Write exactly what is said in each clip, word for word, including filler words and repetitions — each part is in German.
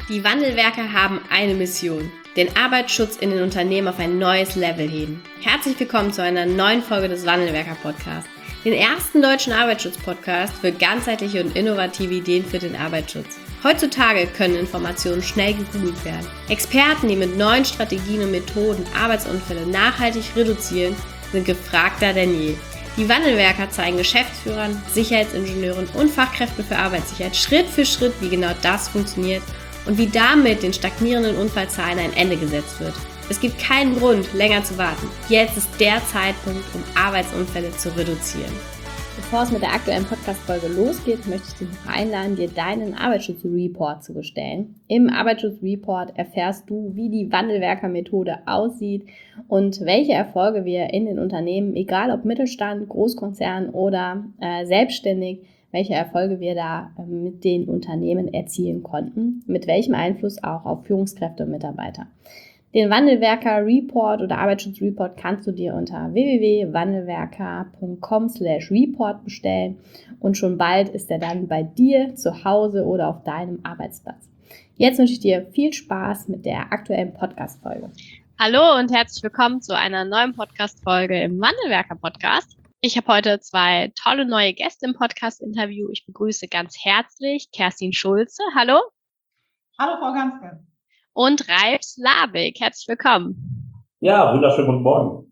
Die Wandelwerker haben eine Mission: den Arbeitsschutz in den Unternehmen auf ein neues Level heben. Herzlich willkommen zu einer neuen Folge des Wandelwerker-Podcasts, den ersten deutschen Arbeitsschutz-Podcast für ganzheitliche und innovative Ideen für den Arbeitsschutz. Heutzutage können Informationen schnell gegoogelt werden. Experten, die mit neuen Strategien und Methoden Arbeitsunfälle nachhaltig reduzieren, sind gefragter denn je. Die Wandelwerker zeigen Geschäftsführern, Sicherheitsingenieuren und Fachkräften für Arbeitssicherheit Schritt für Schritt, wie genau das funktioniert und wie damit den stagnierenden Unfallzahlen ein Ende gesetzt wird. Es gibt keinen Grund, länger zu warten. Jetzt ist der Zeitpunkt, um Arbeitsunfälle zu reduzieren. Bevor es mit der aktuellen Podcast-Folge losgeht, möchte ich dich noch einladen, dir deinen Arbeitsschutzreport zu bestellen. Im Arbeitsschutzreport erfährst du, wie die Wandelwerker-Methode aussieht und welche Erfolge wir in den Unternehmen, egal ob Mittelstand, Großkonzern oder äh, selbstständig, welche Erfolge wir da äh, mit den Unternehmen erzielen konnten, mit welchem Einfluss auch auf Führungskräfte und Mitarbeiter. Den Wandelwerker-Report oder Arbeitsschutzreport kannst du dir unter w w w punkt wandelwerker punkt com slash report bestellen und schon bald ist er dann bei dir zu Hause oder auf deinem Arbeitsplatz. Jetzt wünsche ich dir viel Spaß mit der aktuellen Podcast-Folge. Hallo und herzlich willkommen zu einer neuen Podcast-Folge im Wandelwerker-Podcast. Ich habe heute zwei tolle neue Gäste im Podcast-Interview. Ich begrüße ganz herzlich Kerstin Schulze. Hallo. Hallo, Frau Ganske. Und Ralf Slavik. Herzlich willkommen. Ja, wunderschönen guten Morgen.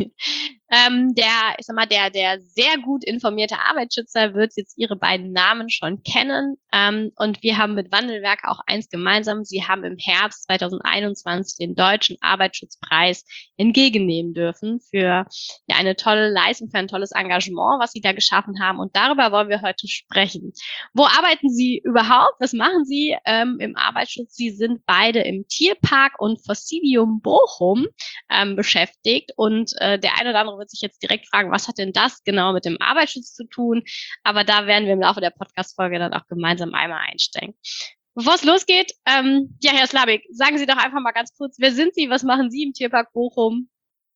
ähm, der, ich sag mal, der, der sehr gut informierte Arbeitsschützer wird jetzt Ihre beiden Namen schon kennen. Ähm, und wir haben mit Wandelwerker auch eins gemeinsam. Sie haben im Herbst zweitausendeinundzwanzig den Deutschen Arbeitsschutzpreis entgegennehmen dürfen für ja, eine tolle Leistung, für ein tolles Engagement, was Sie da geschaffen haben. Und darüber wollen wir heute sprechen. Wo arbeiten Sie überhaupt? Was machen Sie ähm, im Arbeitsschutz? Sie sind beide im Tierpark und Fossilium Bochum ähm, beschäftigt. Und äh, der eine oder andere wird sich jetzt direkt fragen, was hat denn das genau mit dem Arbeitsschutz zu tun? Aber da werden wir im Laufe der Podcast-Folge dann auch gemeinsam einmal einsteigen. Bevor es losgeht, ähm, ja, Herr Slavik, sagen Sie doch einfach mal ganz kurz, wer sind Sie, was machen Sie im Tierpark Bochum?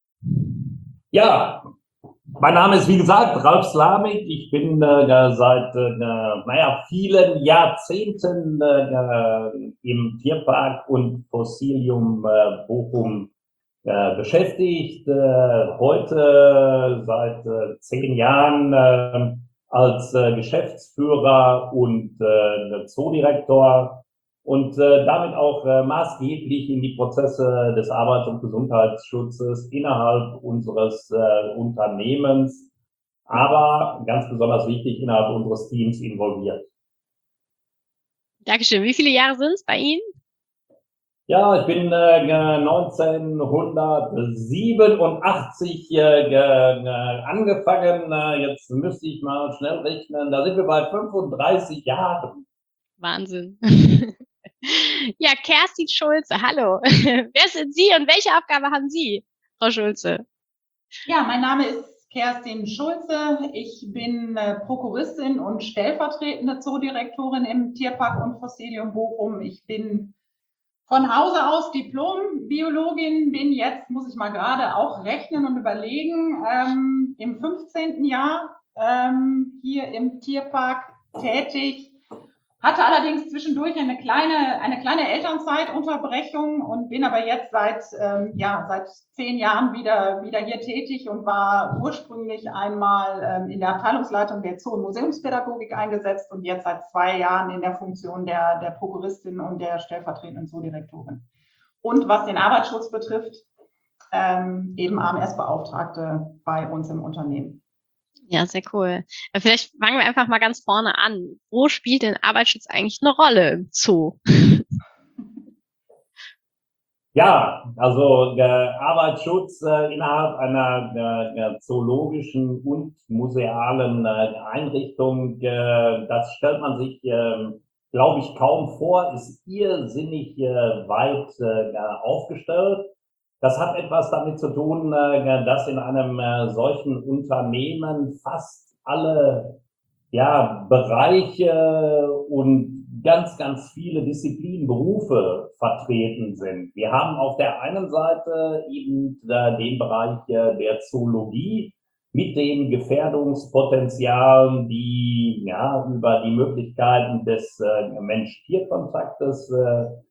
Ja, mein Name ist, wie gesagt, Ralf Slavik. Ich bin äh, seit äh, naja, vielen Jahrzehnten äh, im Tierpark und Fossilium äh, Bochum äh, beschäftigt. Äh, heute seit äh, zehn Jahren äh, als äh, Geschäftsführer und äh, Zoodirektor und äh, damit auch äh, maßgeblich in die Prozesse des Arbeits- und Gesundheitsschutzes innerhalb unseres äh, Unternehmens, aber ganz besonders wichtig innerhalb unseres Teams involviert. Dankeschön. Wie viele Jahre sind es bei Ihnen? Ja, ich bin äh, neunzehnhundertsiebenundachtzig äh, äh, angefangen. Äh, jetzt müsste ich mal schnell rechnen. Da sind wir bei fünfunddreißig Jahren. Wahnsinn. Ja, Kerstin Schulze, hallo. Wer sind Sie und welche Aufgabe haben Sie, Frau Schulze? Ja, mein Name ist Kerstin Schulze. Ich bin äh, Prokuristin und stellvertretende Zoodirektorin im Tierpark und Fossilium Bochum. Ich bin von Hause aus Diplom-Biologin, bin jetzt, muss ich mal gerade auch rechnen und überlegen, ähm, im fünfzehnten Jahr ähm, hier im Tierpark tätig. Hatte allerdings zwischendurch eine kleine, eine kleine Elternzeitunterbrechung und bin aber jetzt seit, ähm, ja, seit zehn Jahren wieder, wieder hier tätig und war ursprünglich einmal ähm, in der Abteilungsleitung der Zoo- und Museumspädagogik eingesetzt und jetzt seit zwei Jahren in der Funktion der, der Prokuristin und der stellvertretenden Zoodirektorin. Und was den Arbeitsschutz betrifft, ähm, eben A M S-Beauftragte bei uns im Unternehmen. Ja, sehr cool. Vielleicht fangen wir einfach mal ganz vorne an. Wo spielt denn Arbeitsschutz eigentlich eine Rolle im Zoo? Ja, also der Arbeitsschutz äh, innerhalb einer äh, zoologischen und musealen äh, Einrichtung, äh, das stellt man sich, äh, glaube ich, kaum vor, ist irrsinnig äh, weit äh, aufgestellt. Das hat etwas damit zu tun, äh, dass in einem äh, solchen Unternehmen fast alle ja, Bereiche und ganz, ganz viele Disziplinen, Berufe vertreten sind. Wir haben auf der einen Seite eben äh, den Bereich äh, der Zoologie mit den Gefährdungspotenzialen, die ja über die Möglichkeiten des äh, Mensch-Tier-Kontaktes äh,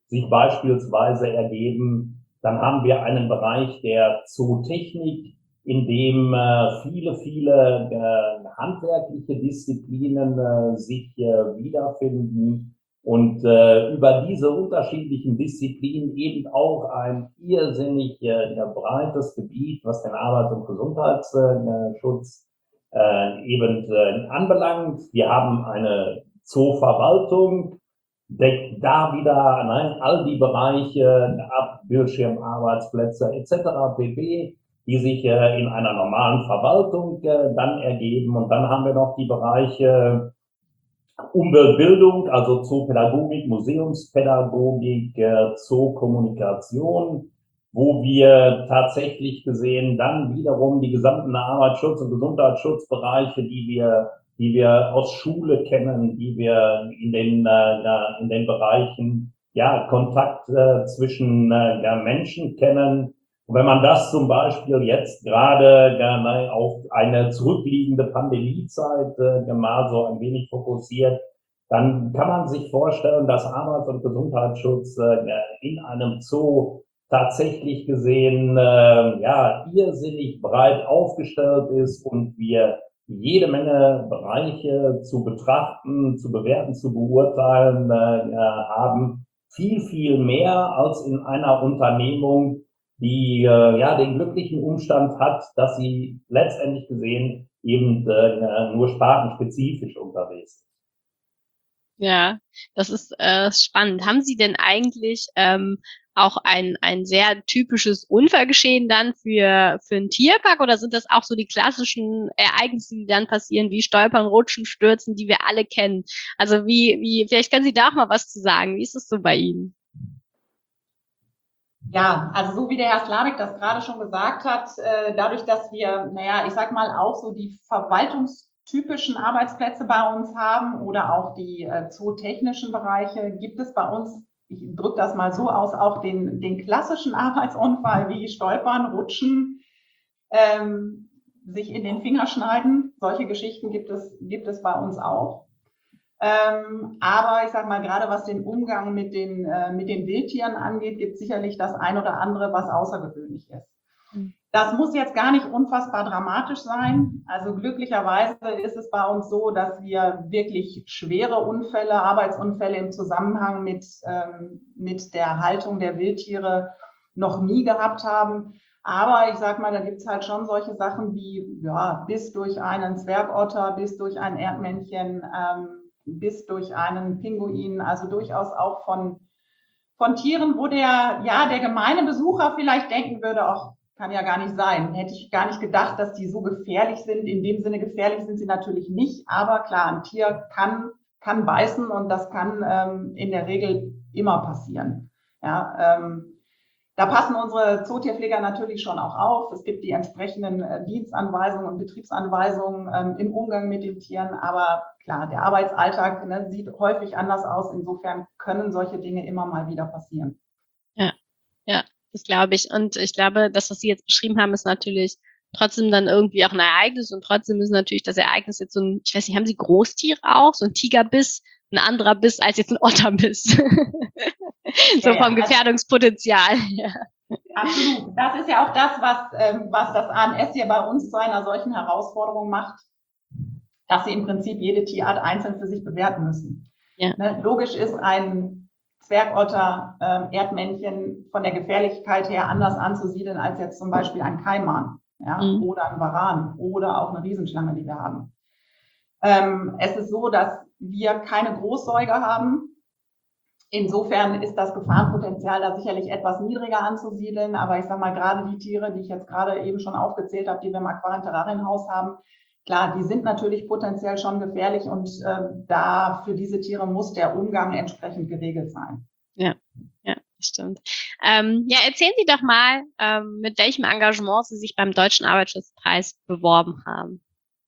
sich beispielsweise ergeben. Dann haben wir einen Bereich der Zootechnik, in dem äh, viele, viele äh, handwerkliche Disziplinen äh, sich äh, wiederfinden und äh, über diese unterschiedlichen Disziplinen eben auch ein irrsinnig äh, breites Gebiet, was den Arbeits- und Gesundheitsschutz äh, eben äh, anbelangt. Wir haben eine Zooverwaltung, deckt da wieder ne, all die Bereiche ab, Bildschirmarbeitsplätze et cetera pp., die sich äh, in einer normalen Verwaltung äh, dann ergeben. Und dann haben wir noch die Bereiche Umweltbildung, also Zoopädagogik, Museumspädagogik, äh, Zookommunikation, wo wir tatsächlich gesehen dann wiederum die gesamten Arbeitsschutz- und Gesundheitsschutzbereiche, die wir die wir aus Schule kennen, die wir in den äh, in den Bereichen ja Kontakt äh, zwischen äh, ja, Menschen kennen. Und wenn man das zum Beispiel jetzt gerade äh, auf eine zurückliegende Pandemiezeit äh, mal so ein wenig fokussiert, dann kann man sich vorstellen, dass Arbeits- und Gesundheitsschutz äh, in einem Zoo tatsächlich gesehen äh, ja irrsinnig breit aufgestellt ist und wir jede Menge Bereiche zu betrachten, zu bewerten, zu beurteilen äh, haben. Viel, viel mehr als in einer Unternehmung, die äh, ja den glücklichen Umstand hat, dass sie letztendlich gesehen eben äh, nur spartenspezifisch unterwegs ist. Ja, das ist äh, spannend. Haben Sie denn eigentlich ähm, auch ein ein sehr typisches Unfallgeschehen dann für für einen Tierpark oder sind das auch so die klassischen Ereignisse, die dann passieren, wie Stolpern, Rutschen, Stürzen, die wir alle kennen? Also wie wie vielleicht können Sie da auch mal was zu sagen. Wie ist es so bei Ihnen? Ja, also so wie der Herr Slavik das gerade schon gesagt hat, äh, dadurch, dass wir, naja, ich sag mal auch so die verwaltungstypischen Arbeitsplätze bei uns haben oder auch die äh, zootechnischen Bereiche, gibt es bei uns, ich drücke das mal so aus, auch den, den klassischen Arbeitsunfall wie Stolpern, Rutschen, ähm, sich in den Finger schneiden. Solche Geschichten gibt es, gibt es bei uns auch. Ähm, aber ich sag mal, gerade was den Umgang mit den, äh, mit den Wildtieren angeht, gibt es sicherlich das ein oder andere, was außergewöhnlich ist. Das muss jetzt gar nicht unfassbar dramatisch sein. Also glücklicherweise ist es bei uns so, dass wir wirklich schwere Unfälle, Arbeitsunfälle im Zusammenhang mit, ähm, mit der Haltung der Wildtiere noch nie gehabt haben. Aber ich sag mal, da gibt's halt schon solche Sachen wie, ja, bis durch einen Zwergotter, bis durch ein Erdmännchen, ähm, bis durch einen Pinguin, also durchaus auch von, von Tieren, wo der, ja, der gemeine Besucher vielleicht denken würde, ach, kann ja gar nicht sein. Hätte ich gar nicht gedacht, dass die so gefährlich sind. In dem Sinne gefährlich sind sie natürlich nicht. Aber klar, ein Tier kann, kann beißen und das kann ähm, in der Regel immer passieren. Ja, ähm, da passen unsere Zootierpfleger natürlich schon auch auf. Es gibt die entsprechenden äh, Dienstanweisungen und Betriebsanweisungen ähm, im Umgang mit den Tieren. Aber klar, der Arbeitsalltag ne, sieht häufig anders aus. Insofern können solche Dinge immer mal wieder passieren. Ja, ja, das glaube ich. Und ich glaube, das, was Sie jetzt beschrieben haben, ist natürlich trotzdem dann irgendwie auch ein Ereignis. Und trotzdem ist natürlich das Ereignis jetzt so ein, ich weiß nicht, haben Sie Großtiere auch? So ein Tigerbiss, ein anderer Biss als jetzt ein Otterbiss. So Ja, vom ja, Gefährdungspotenzial. Ja. absolut. Das ist ja auch das, was, ähm, was das A N S hier bei uns zu einer solchen Herausforderung macht, dass sie im Prinzip jede Tierart einzeln für sich bewerten müssen. Ja. Ne? Logisch ist ein Zwergotter, ähm, Erdmännchen von der Gefährlichkeit her anders anzusiedeln als jetzt zum Beispiel ein Kaiman, ja, Mhm. oder ein Varan oder auch eine Riesenschlange, die wir haben. Ähm, es ist so, dass wir keine Großsäuger haben. Insofern ist das Gefahrenpotenzial da sicherlich etwas niedriger anzusiedeln. Aber ich sage mal, gerade die Tiere, die ich jetzt gerade eben schon aufgezählt habe, die wir im Aquarienterrarienhaus haben, klar, die sind natürlich potenziell schon gefährlich und äh, da für diese Tiere muss der Umgang entsprechend geregelt sein. Ja, ja, das stimmt. Ähm, ja, erzählen Sie doch mal, ähm, mit welchem Engagement Sie sich beim Deutschen Arbeitsschutzpreis beworben haben.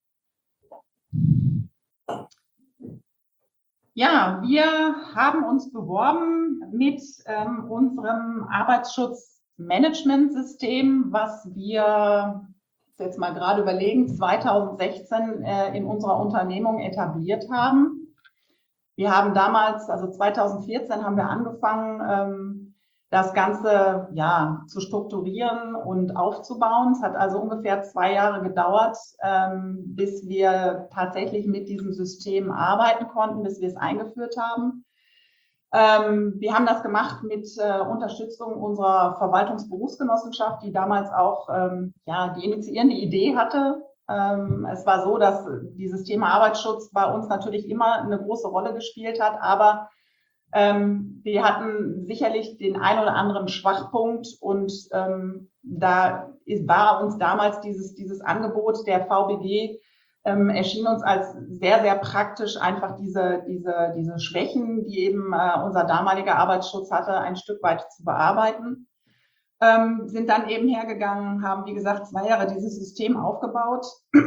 Ja, wir haben uns beworben mit ähm, unserem Arbeitsschutzmanagementsystem, was wir jetzt mal gerade überlegen, zweitausendsechzehn äh, in unserer Unternehmung etabliert haben. Wir haben damals, also zweitausendvierzehn haben wir angefangen, ähm, das Ganze ja zu strukturieren und aufzubauen. Es hat also ungefähr zwei Jahre gedauert, ähm, bis wir tatsächlich mit diesem System arbeiten konnten, bis wir es eingeführt haben. Ähm, wir haben das gemacht mit äh, Unterstützung unserer Verwaltungsberufsgenossenschaft, die damals auch ähm, ja, die initiierende Idee hatte. Ähm, es war so, dass dieses Thema Arbeitsschutz bei uns natürlich immer eine große Rolle gespielt hat, aber ähm, wir hatten sicherlich den ein oder anderen Schwachpunkt und ähm, da ist, war uns damals dieses, dieses Angebot der V B G ähm, erschien uns als sehr, sehr praktisch, einfach diese, diese, diese Schwächen, die eben äh, unser damaliger Arbeitsschutz hatte, ein Stück weit zu bearbeiten. Ähm, sind dann eben hergegangen, haben, wie gesagt, zwei Jahre dieses System aufgebaut,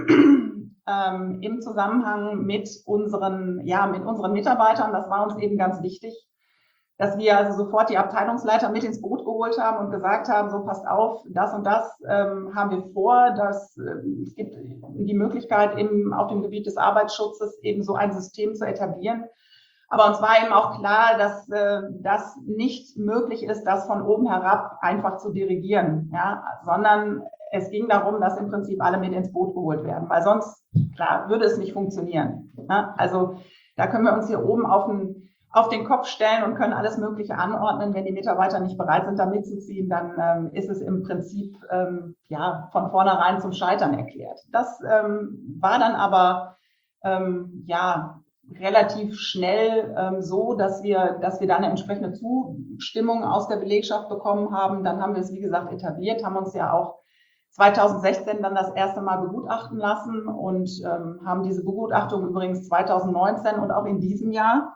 ähm, im Zusammenhang mit unseren, ja, mit unseren Mitarbeitern. Das war uns eben ganz wichtig, dass wir also sofort die Abteilungsleiter mit ins Boot geholt haben und gesagt haben, so passt auf, das und das ähm, haben wir vor, dass äh, es gibt die Möglichkeit, eben auf dem Gebiet des Arbeitsschutzes eben so ein System zu etablieren. Aber uns war eben auch klar, dass äh, das nicht möglich ist, das von oben herab einfach zu dirigieren, ja, sondern es ging darum, dass im Prinzip alle mit ins Boot geholt werden, weil sonst, klar, würde es nicht funktionieren. Ja? Also da können wir uns hier oben auf den, auf den Kopf stellen und können alles Mögliche anordnen. Wenn die Mitarbeiter nicht bereit sind, da mitzuziehen, dann ähm, ist es im Prinzip ähm, ja von vornherein zum Scheitern erklärt. Das ähm, war dann aber ähm, ja relativ schnell ähm, so, dass wir, dass wir dann eine entsprechende Zustimmung aus der Belegschaft bekommen haben. Dann haben wir es, wie gesagt, etabliert, haben uns ja auch zweitausendsechzehn dann das erste Mal begutachten lassen und ähm, haben diese Begutachtung übrigens zweitausendneunzehn und auch in diesem Jahr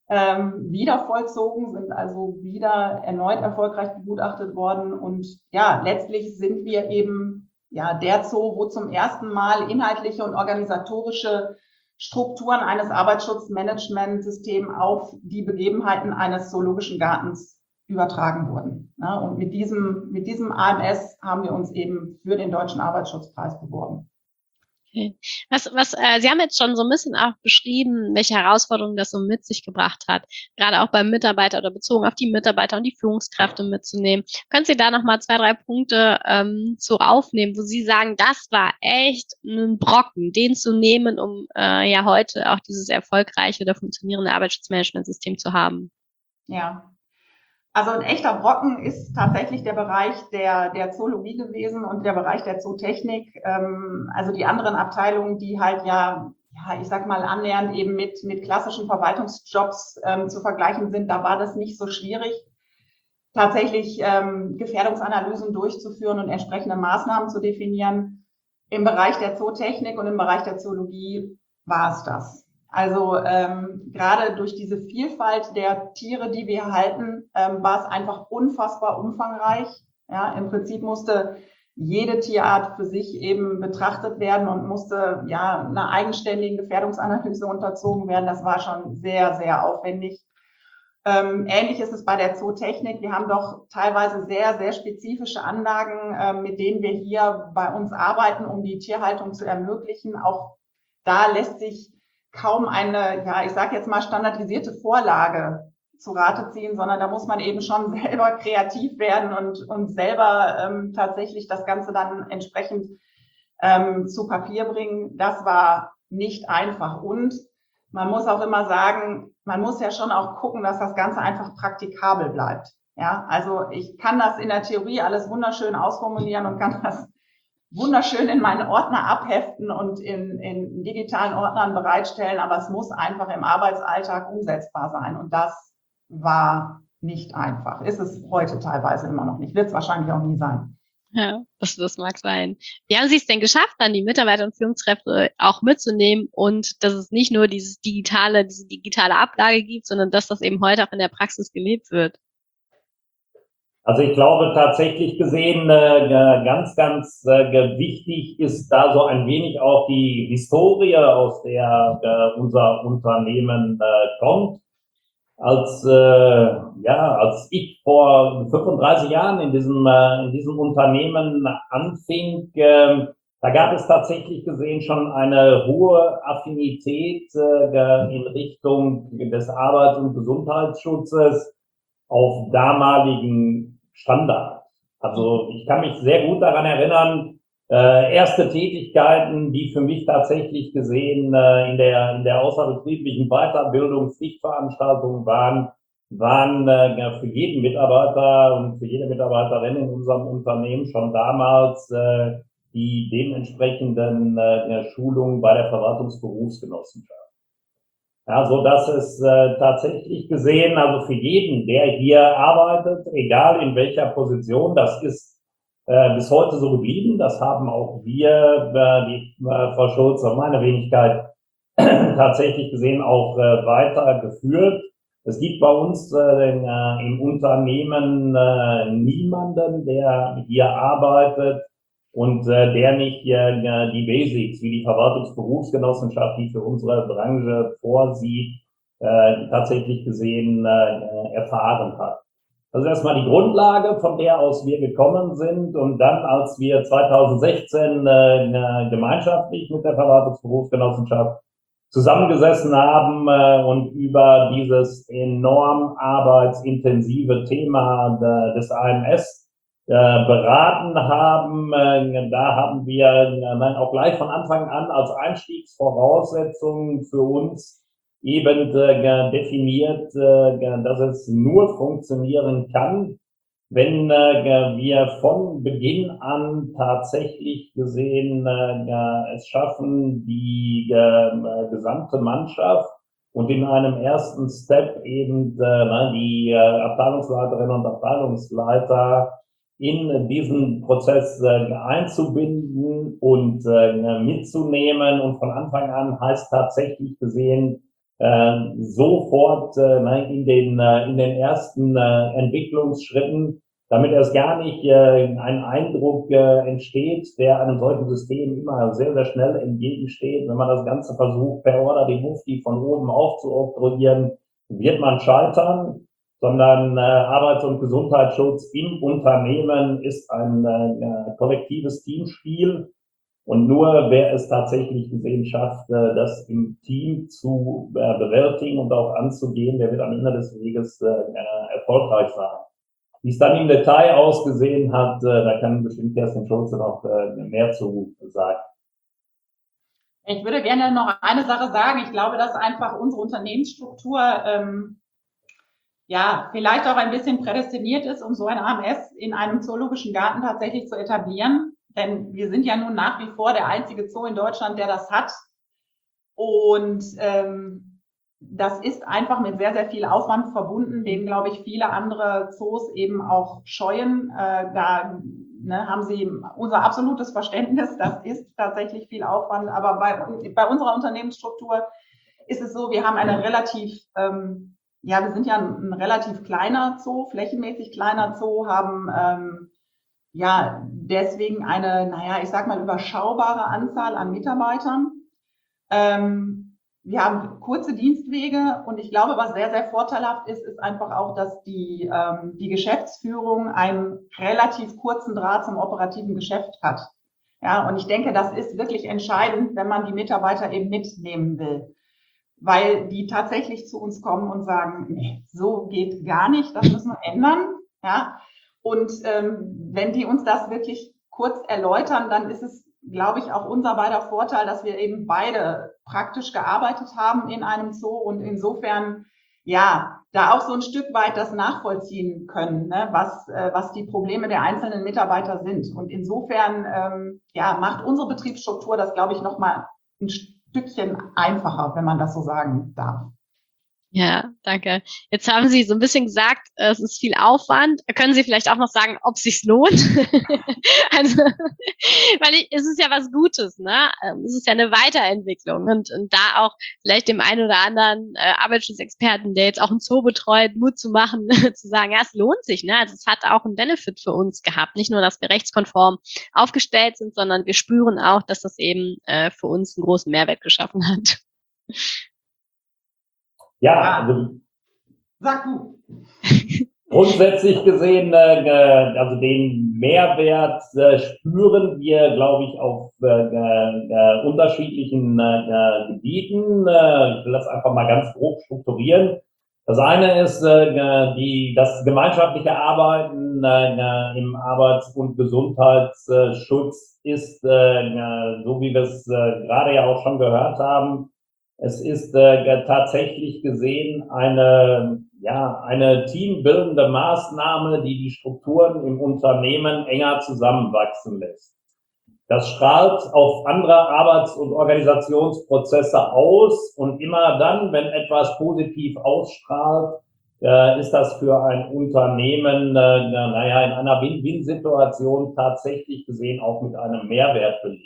ähm, wieder vollzogen, sind also wieder erneut erfolgreich begutachtet worden. Und ja, letztlich sind wir eben ja der Zoo, wo zum ersten Mal inhaltliche und organisatorische Strukturen eines Arbeitsschutzmanagementsystems auf die Begebenheiten eines zoologischen Gartens übertragen wurden. Ja, und mit diesem, mit diesem A M S haben wir uns eben für den Deutschen Arbeitsschutzpreis beworben. Okay. Was, was, äh, Sie haben jetzt schon so ein bisschen auch beschrieben, welche Herausforderungen das so mit sich gebracht hat, gerade auch beim Mitarbeiter oder bezogen auf die Mitarbeiter und die Führungskräfte mitzunehmen. Können Sie da nochmal zwei, drei Punkte ähm, zu aufnehmen, wo Sie sagen, das war echt ein Brocken, den zu nehmen, um äh, ja heute auch dieses erfolgreiche oder funktionierende Arbeitsschutzmanagementsystem zu haben? Ja. Also ein echter Brocken ist tatsächlich der Bereich der, der Zoologie gewesen und der Bereich der Zootechnik. Ähm, also die anderen Abteilungen, die halt ja, ja, ich sag mal annähernd eben mit, mit klassischen Verwaltungsjobs ähm, zu vergleichen sind, da war das nicht so schwierig, tatsächlich ähm, Gefährdungsanalysen durchzuführen und entsprechende Maßnahmen zu definieren. Im Bereich der Zootechnik und im Bereich der Zoologie war es das. Also ähm, gerade durch diese Vielfalt der Tiere, die wir halten, ähm, war es einfach unfassbar umfangreich. Ja, im Prinzip musste jede Tierart für sich eben betrachtet werden und musste ja einer eigenständigen Gefährdungsanalyse unterzogen werden. Das war schon sehr, sehr aufwendig. Ähm, ähnlich ist es bei der Zootechnik. Wir haben doch teilweise sehr, sehr spezifische Anlagen, äh, mit denen wir hier bei uns arbeiten, um die Tierhaltung zu ermöglichen. Auch da lässt sich kaum eine, ja, ich sage jetzt mal standardisierte Vorlage zu Rate ziehen, sondern da muss man eben schon selber kreativ werden und, und selber ähm, tatsächlich das Ganze dann entsprechend ähm, zu Papier bringen. Das war nicht einfach. Und man muss auch immer sagen, man muss ja schon auch gucken, dass das Ganze einfach praktikabel bleibt. Ja, also ich kann das in der Theorie alles wunderschön ausformulieren und kann das wunderschön in meinen Ordner abheften und in, in digitalen Ordnern bereitstellen, aber es muss einfach im Arbeitsalltag umsetzbar sein. Und das war nicht einfach. Ist es heute teilweise immer noch nicht. Wird es wahrscheinlich auch nie sein. Ja, das, das mag sein. Wie haben Sie es denn geschafft, dann die Mitarbeiter und Führungskräfte auch mitzunehmen und dass es nicht nur dieses digitale, diese digitale Ablage gibt, sondern dass das eben heute auch in der Praxis gelebt wird? Also ich glaube tatsächlich gesehen, äh, ganz, ganz äh, wichtig ist da so ein wenig auch die Historie, aus der äh, unser Unternehmen äh, kommt. Als äh, ja, als ich vor fünfunddreißig Jahren in diesem äh, in diesem Unternehmen anfing, äh, Da gab es tatsächlich gesehen schon eine hohe Affinität äh, in Richtung des Arbeits- und Gesundheitsschutzes auf damaligen Standard. Also ich kann mich sehr gut daran erinnern, äh, erste Tätigkeiten, die für mich tatsächlich gesehen äh, in der in der außerbetrieblichen Weiterbildung Pflichtveranstaltungen waren, waren äh, für jeden Mitarbeiter und für jede Mitarbeiterin in unserem Unternehmen schon damals äh, die dementsprechenden äh, Schulungen bei der Verwaltungsberufsgenossenschaft. Ja, so dass es äh, tatsächlich gesehen, also für jeden, der hier arbeitet, egal in welcher Position, das ist äh, bis heute so geblieben. Das haben auch wir, äh, die äh, Frau Schulz und meine Wenigkeit, tatsächlich gesehen auch äh, weitergeführt. Es gibt bei uns äh, in, äh, im Unternehmen äh, niemanden, der hier arbeitet und äh, der nicht äh, die Basics wie die Verwaltungsberufsgenossenschaft, die für unsere Branche vorsieht, äh, tatsächlich gesehen äh, erfahren hat. Das ist erstmal die Grundlage, von der aus wir gekommen sind. Und dann, als wir zweitausendsechzehn äh, gemeinschaftlich mit der Verwaltungsberufsgenossenschaft zusammengesessen haben äh, und über dieses enorm arbeitsintensive Thema de, des A M S äh, beraten haben, äh, da haben wir äh, auch gleich von Anfang an als Einstiegsvoraussetzung für uns eben äh, definiert, äh, dass es nur funktionieren kann, wenn äh, wir von Beginn an tatsächlich gesehen äh, es schaffen, die äh, gesamte Mannschaft und in einem ersten Step eben äh, die äh, Abteilungsleiterinnen und Abteilungsleiter in diesen Prozess äh, einzubinden und äh, mitzunehmen. Und von Anfang an heißt tatsächlich gesehen, äh, sofort äh, in den äh, in den ersten äh, Entwicklungsschritten, damit erst gar nicht äh, ein Eindruck äh, entsteht, der einem solchen System immer sehr, sehr schnell entgegensteht. Wenn man das Ganze versucht, per Order die Mufti von oben aufzuoktroyieren, wird man scheitern, sondern äh, Arbeits- und Gesundheitsschutz im Unternehmen ist ein äh, kollektives Teamspiel. Und nur wer es tatsächlich gesehen schafft, das im Team zu bewältigen und auch anzugehen, der wird am Ende des Weges erfolgreich sein. Wie es dann im Detail ausgesehen hat, da kann bestimmt Kerstin Schulze noch mehr zu sagen. Ich würde gerne noch eine Sache sagen. Ich glaube, dass einfach unsere Unternehmensstruktur ähm, ja vielleicht auch ein bisschen prädestiniert ist, um so ein A M S in einem zoologischen Garten tatsächlich zu etablieren. Denn wir sind ja nun nach wie vor der einzige Zoo in Deutschland, der das hat. Und ähm, das ist einfach mit sehr, sehr viel Aufwand verbunden, den, glaube ich, viele andere Zoos eben auch scheuen. Äh, da ne, haben sie unser absolutes Verständnis. Das ist tatsächlich viel Aufwand. Aber bei, bei unserer Unternehmensstruktur ist es so, wir haben eine relativ, ähm, ja, wir sind ja ein, ein relativ kleiner Zoo, flächenmäßig kleiner Zoo, haben ähm, ja, deswegen eine, naja, ich sag mal, überschaubare Anzahl an Mitarbeitern. Ähm, wir haben kurze Dienstwege und ich glaube, was sehr, sehr vorteilhaft ist, ist einfach auch, dass die, ähm, die Geschäftsführung einen relativ kurzen Draht zum operativen Geschäft hat. Ja, und ich denke, das ist wirklich entscheidend, wenn man die Mitarbeiter eben mitnehmen will, weil die tatsächlich zu uns kommen und sagen, nee, so geht gar nicht, das müssen wir ändern, ja. Und ähm, wenn die uns das wirklich kurz erläutern, dann ist es, glaube ich, auch unser beider Vorteil, dass wir eben beide praktisch gearbeitet haben in einem Zoo und insofern, ja, da auch so ein Stück weit das nachvollziehen können, ne, was, äh, was die Probleme der einzelnen Mitarbeiter sind. Und insofern, ähm, ja, macht unsere Betriebsstruktur das, glaube ich, nochmal ein Stückchen einfacher, wenn man das so sagen darf. Ja, danke. Jetzt haben Sie so ein bisschen gesagt, es ist viel Aufwand. Können Sie vielleicht auch noch sagen, ob es sich lohnt? Also, weil ich, es ist ja was Gutes, ne? Es ist ja eine Weiterentwicklung und, und da auch vielleicht dem einen oder anderen äh, Arbeitsschutzexperten, der jetzt auch ein Zoo betreut, Mut zu machen, zu sagen, ja, es lohnt sich, ne? Also es hat auch einen Benefit für uns gehabt. Nicht nur, dass wir rechtskonform aufgestellt sind, sondern wir spüren auch, dass das eben äh, für uns einen großen Mehrwert geschaffen hat. Ja, also, Sag du. Grundsätzlich gesehen, äh, also den Mehrwert äh, spüren wir, glaube ich, auf äh, äh, unterschiedlichen äh, Gebieten. Äh, ich will das einfach mal ganz grob strukturieren. Das eine ist äh, die, das gemeinschaftliche Arbeiten äh, im Arbeits- und Gesundheitsschutz ist, äh, so wie wir es äh, gerade ja auch schon gehört haben, es ist äh, tatsächlich gesehen eine, ja, eine teambildende Maßnahme, die die Strukturen im Unternehmen enger zusammenwachsen lässt. Das strahlt auf andere Arbeits- und Organisationsprozesse aus und immer dann, wenn etwas positiv ausstrahlt, äh, ist das für ein Unternehmen, äh, naja, in einer Win-Win-Situation tatsächlich gesehen auch mit einem Mehrwert belegt.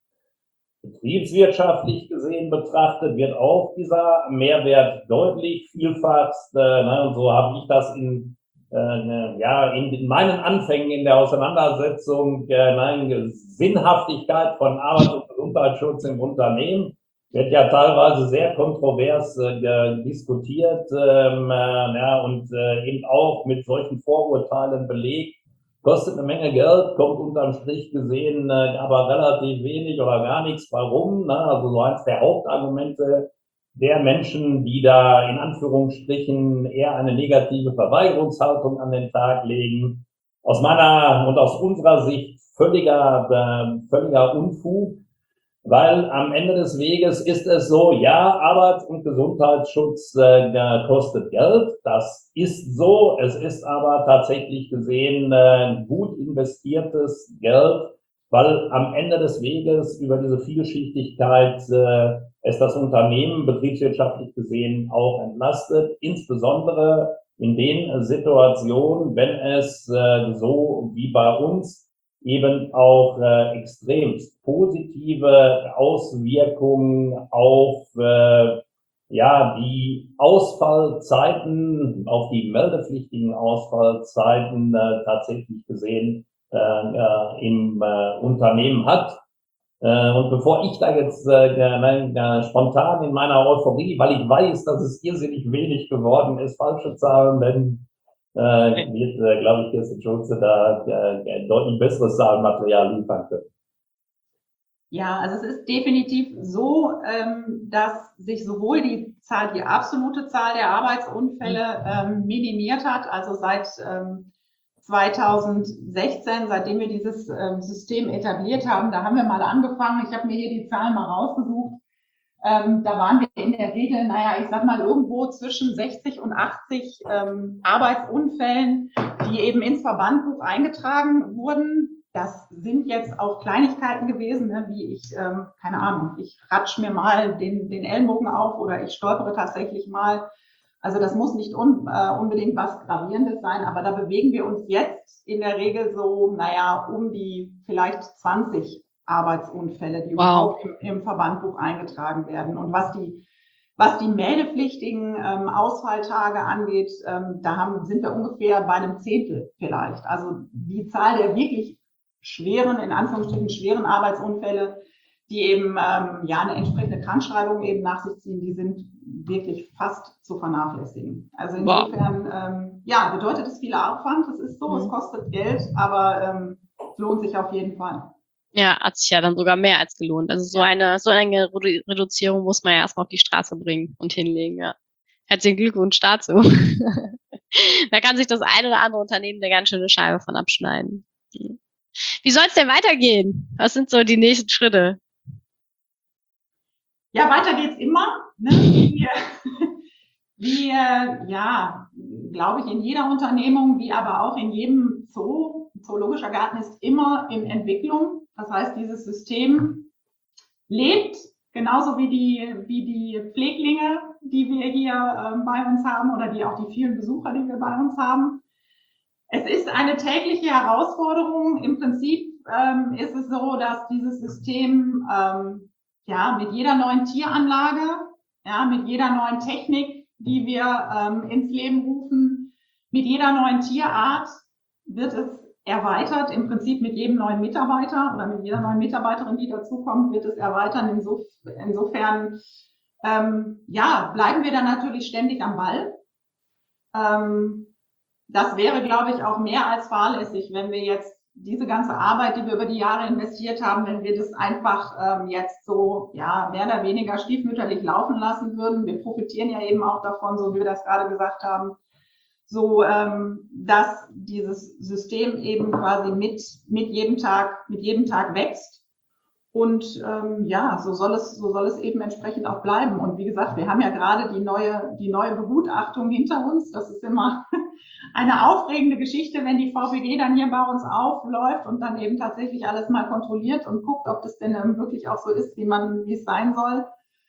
Betriebswirtschaftlich gesehen betrachtet wird auch dieser Mehrwert deutlich vielfachst. Äh, ne, und so habe ich das in, äh, ja, in, in meinen Anfängen in der Auseinandersetzung, äh, nein, Sinnhaftigkeit von Arbeits- und Gesundheitsschutz im Unternehmen wird ja teilweise sehr kontrovers äh, diskutiert ähm, äh, ja, und äh, eben auch mit solchen Vorurteilen belegt. Kostet eine Menge Geld, kommt unterm Strich gesehen äh, aber relativ wenig oder gar nichts. Warum? Ne? Also so eins der Hauptargumente der Menschen, die da in Anführungsstrichen eher eine negative Verweigerungshaltung an den Tag legen. Aus meiner und aus unserer Sicht völliger, äh, völliger Unfug. Weil am Ende des Weges ist es so, ja, Arbeits- und Gesundheitsschutz äh, kostet Geld. Das ist so. Es ist aber tatsächlich gesehen äh, gut investiertes Geld, weil am Ende des Weges über diese Vielschichtigkeit äh, es das Unternehmen betriebswirtschaftlich gesehen auch entlastet, insbesondere in den Situationen, wenn es äh, so wie bei uns eben auch äh, extrem positive Auswirkungen auf äh, ja die Ausfallzeiten, auf die meldepflichtigen Ausfallzeiten äh, tatsächlich gesehen äh, äh, im äh, Unternehmen hat. Äh, und bevor ich da jetzt äh, äh, spontan in meiner Euphorie, weil ich weiß, dass es irrsinnig wenig geworden ist, falsche Zahlen nennen, äh, wird, äh, glaube ich, Kirsten Schulze da äh, deutlich besseres Zahlenmaterial liefern können. Ja, also es ist definitiv so, ähm, dass sich sowohl die Zahl, die absolute Zahl der Arbeitsunfälle ähm, minimiert hat, also seit ähm, zweitausendsechzehn, seitdem wir dieses ähm, System etabliert haben, da haben wir mal angefangen. Ich habe mir hier die Zahlen mal rausgesucht. Ähm, da waren wir in der Regel, naja, ich sag mal irgendwo zwischen sechzig und achtzig ähm, Arbeitsunfällen, die eben ins Verbandbuch eingetragen wurden. Das sind jetzt auch Kleinigkeiten gewesen, ne, wie ich, ähm, keine Ahnung, ich ratsch mir mal den, den Ellenbogen auf oder ich stolpere tatsächlich mal. Also das muss nicht un, äh, unbedingt was Gravierendes sein, aber da bewegen wir uns jetzt in der Regel so, naja, um die vielleicht zwanzig Arbeitsunfälle, die Wow. überhaupt im, im Verbandbuch eingetragen werden. Und was die, was die meldepflichtigen ähm, Ausfalltage angeht, ähm, da haben, sind wir ungefähr bei einem Zehntel vielleicht. Also die Zahl der wirklich schweren, in Anführungsstrichen schweren Arbeitsunfälle, die eben ähm, ja eine entsprechende Krankschreibung eben nach sich ziehen, die sind wirklich fast zu vernachlässigen. Also insofern, wow. ähm, ja, bedeutet es viel Aufwand, das ist so, mhm. Es kostet Geld, aber ähm, lohnt sich auf jeden Fall. Ja, hat sich ja dann sogar mehr als gelohnt. Also so eine, so eine Reduzierung muss man ja erstmal auf die Straße bringen und hinlegen, ja. Herzlichen Glückwunsch dazu. Da kann sich das eine oder andere Unternehmen eine ganz schöne Scheibe von abschneiden. Wie soll es denn weitergehen? Was sind so die nächsten Schritte? Ja, weiter geht's immer. Ne? Wir, wir, ja, glaube ich, in jeder Unternehmung, wie aber auch in jedem Zoo, Zoologischer Garten ist immer in Entwicklung. Das heißt, dieses System lebt, genauso wie die, wie die Pfleglinge, die wir hier äh, bei uns haben oder die auch die vielen Besucher, die wir bei uns haben. Es ist eine tägliche Herausforderung. Im Prinzip ähm, ist es so, dass dieses System ähm, ja mit jeder neuen Tieranlage, ja mit jeder neuen Technik, die wir ähm, ins Leben rufen, mit jeder neuen Tierart wird es erweitert. Im Prinzip mit jedem neuen Mitarbeiter oder mit jeder neuen Mitarbeiterin, die dazukommt, wird es erweitern. Insof insofern ähm, ja bleiben wir dann natürlich ständig am Ball. Ähm, das wäre, glaube ich, auch mehr als fahrlässig, wenn wir jetzt diese ganze Arbeit, die wir über die Jahre investiert haben, wenn wir das einfach ähm, jetzt so, ja, mehr oder weniger stiefmütterlich laufen lassen würden. Wir profitieren ja eben auch davon, so wie wir das gerade gesagt haben, so, ähm, dass dieses System eben quasi mit, mit jedem Tag, mit jedem Tag wächst. Und ähm, ja, so soll es, so soll es eben entsprechend auch bleiben. Und wie gesagt, wir haben ja gerade die neue, die neue Begutachtung hinter uns. Das ist immer eine aufregende Geschichte, wenn die V B G dann hier bei uns aufläuft und dann eben tatsächlich alles mal kontrolliert und guckt, ob das denn wirklich auch so ist, wie man, wie es sein soll.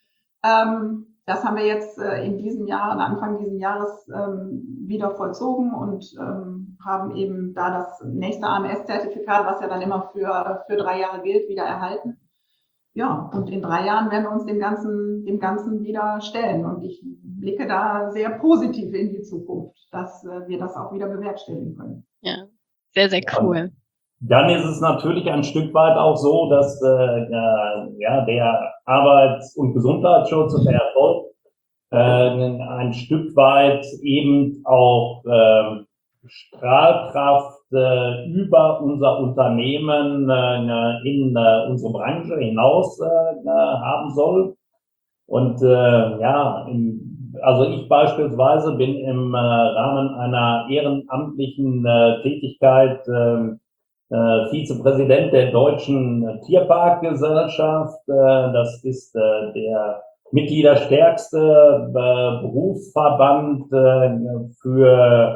Ähm, das haben wir jetzt äh, in diesem Jahr, am Anfang dieses Jahres ähm, wieder vollzogen und ähm, haben eben da das nächste A M S-Zertifikat, was ja dann immer für, für drei Jahre gilt, wieder erhalten. Ja, und in drei Jahren werden wir uns dem Ganzen, dem Ganzen wieder stellen. Und ich blicke da sehr positiv in die Zukunft, dass äh, wir das auch wieder bewerkstelligen können. Ja, sehr, sehr cool. Dann ist es natürlich ein Stück weit auch so, dass äh, ja, der Arbeits- und Gesundheitsschutz und der Erfolg äh, ein Stück weit eben auch äh, Strahlkraft äh, über unser Unternehmen äh, in äh, unsere Branche hinaus äh, haben soll. Und äh, ja, im, also ich beispielsweise bin im äh, Rahmen einer ehrenamtlichen äh, Tätigkeit äh, äh, Vizepräsident der Deutschen Tierparkgesellschaft. Äh, das ist äh, der mitgliederstärkste äh, Berufsverband äh, für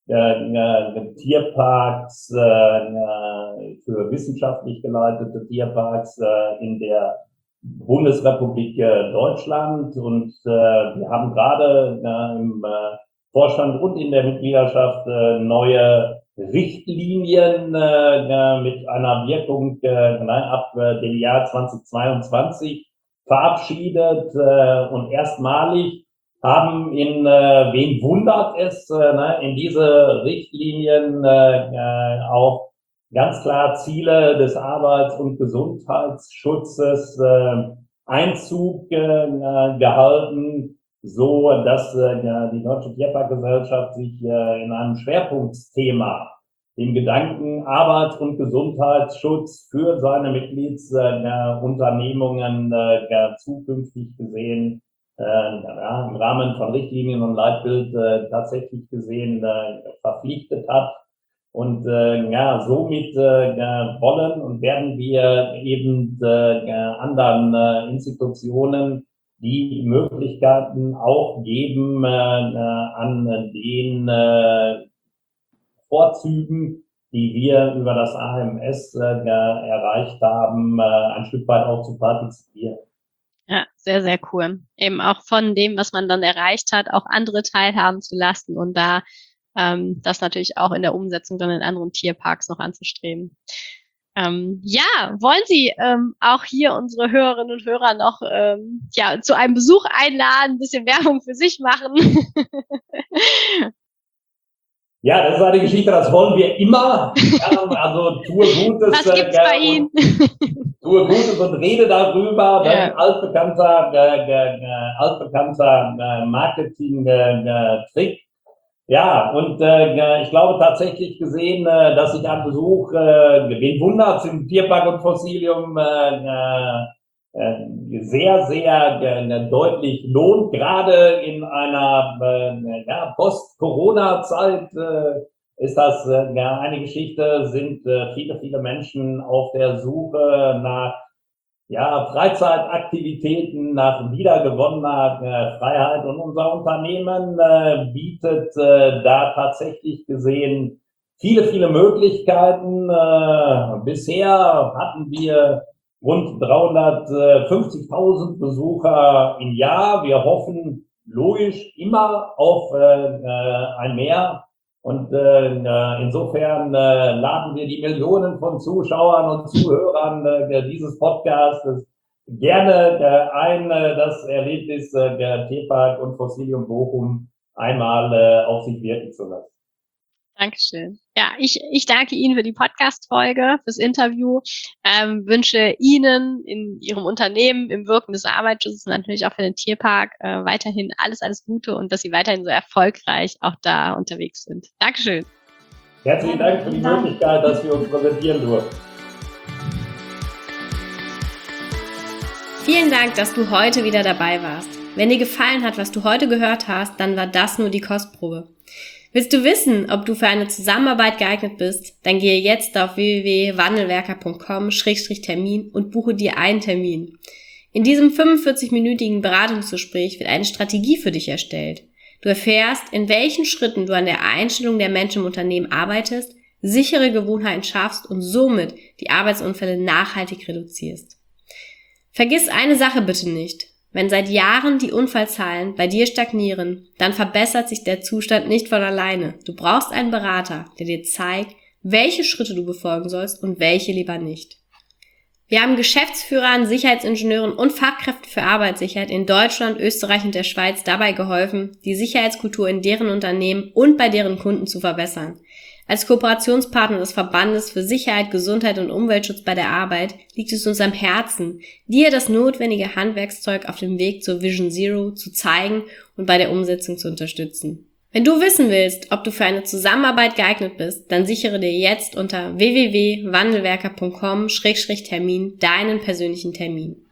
äh, Tierparks, äh, für wissenschaftlich geleitete Tierparks äh, in der Bundesrepublik äh, Deutschland. Und äh, wir haben gerade äh, im äh, Vorstand und in der Mitgliedschaft äh, neue Richtlinien äh, mit einer Wirkung äh, ab äh, dem Jahr zweitausendzweiundzwanzig verabschiedet äh, und erstmalig haben in, äh, wen wundert es, äh, ne, in diese Richtlinien äh, auch ganz klar Ziele des Arbeits- und Gesundheitsschutzes äh, Einzug äh, gehalten, so dass äh, die Deutsche Tierparkgesellschaft sich äh, in einem Schwerpunktthema, dem Gedanken Arbeits- und Gesundheitsschutz für seine Mitgliedsunternehmungen äh, äh, zukünftig gesehen äh, ja, im Rahmen von Richtlinien und Leitbild äh, tatsächlich gesehen äh, verpflichtet hat. Und äh, ja, somit äh, wollen und werden wir eben äh, anderen äh, Institutionen die Möglichkeiten auch geben, äh, an den äh, Vorzügen, die wir über das A M S äh, erreicht haben, äh, ein Stück weit auch zu partizipieren. Ja, sehr, sehr cool. Eben auch von dem, was man dann erreicht hat, auch andere teilhaben zu lassen und da ähm, das natürlich auch in der Umsetzung dann in anderen Tierparks noch anzustreben. Ähm, ja, wollen Sie ähm, auch hier unsere Hörerinnen und Hörer noch ähm, ja, zu einem Besuch einladen, ein bisschen Werbung für sich machen? Ja, das ist eine Geschichte, das wollen wir immer. Also tue Gutes. Was gibt's bei Ihnen? Tue Gutes und rede darüber. Das ist ein altbekannter, äh, äh, altbekannter äh, Marketing-Trick. Ja, und äh, ich glaube tatsächlich gesehen, äh, dass sich ein Besuch, äh, wen wundert's, im Tierpark und Fossilium äh, äh, sehr, sehr äh, deutlich lohnt, gerade in einer äh, ja, Post-Corona-Zeit äh, ist das äh, ja, eine Geschichte, sind äh, viele, viele Menschen auf der Suche nach ja, Freizeitaktivitäten, nach wiedergewonnener äh, Freiheit, und unser Unternehmen äh, bietet äh, da tatsächlich gesehen viele, viele Möglichkeiten. Äh, bisher hatten wir rund dreihundertfünfzigtausend Besucher im Jahr. Wir hoffen logisch immer auf äh, ein Mehr. Und äh, insofern äh, laden wir die Millionen von Zuschauern und Zuhörern äh, dieses Podcasts gerne äh, ein, äh, das Erlebnis äh, der Tierpark und Fossilium Bochum einmal äh, auf sich wirken zu lassen. Dankeschön. Ja, ich, ich danke Ihnen für die Podcast-Folge, fürs Interview, ähm, wünsche Ihnen in Ihrem Unternehmen, im Wirken des Arbeitsschutzes und natürlich auch für den Tierpark äh, weiterhin alles, alles Gute und dass Sie weiterhin so erfolgreich auch da unterwegs sind. Dankeschön. Herzlichen Dank für die Möglichkeit, dass wir uns präsentieren durften. Vielen Dank, dass du heute wieder dabei warst. Wenn dir gefallen hat, was du heute gehört hast, dann war das nur die Kostprobe. Willst du wissen, ob du für eine Zusammenarbeit geeignet bist? Dann gehe jetzt auf w w w punkt wandelwerker punkt com Schrägstrich Termin und buche dir einen Termin. In diesem fünfundvierzig-minütigen Beratungsgespräch wird eine Strategie für dich erstellt. Du erfährst, in welchen Schritten du an der Einstellung der Menschen im Unternehmen arbeitest, sichere Gewohnheiten schaffst und somit die Arbeitsunfälle nachhaltig reduzierst. Vergiss eine Sache bitte nicht. Wenn seit Jahren die Unfallzahlen bei dir stagnieren, dann verbessert sich der Zustand nicht von alleine. Du brauchst einen Berater, der dir zeigt, welche Schritte du befolgen sollst und welche lieber nicht. Wir haben Geschäftsführern, Sicherheitsingenieuren und Fachkräften für Arbeitssicherheit in Deutschland, Österreich und der Schweiz dabei geholfen, die Sicherheitskultur in deren Unternehmen und bei deren Kunden zu verbessern. Als Kooperationspartner des Verbandes für Sicherheit, Gesundheit und Umweltschutz bei der Arbeit liegt es uns am Herzen, dir das notwendige Handwerkszeug auf dem Weg zur Vision Zero zu zeigen und bei der Umsetzung zu unterstützen. Wenn du wissen willst, ob du für eine Zusammenarbeit geeignet bist, dann sichere dir jetzt unter w w w punkt wandelwerker punkt com Schrägstrich Termin deinen persönlichen Termin.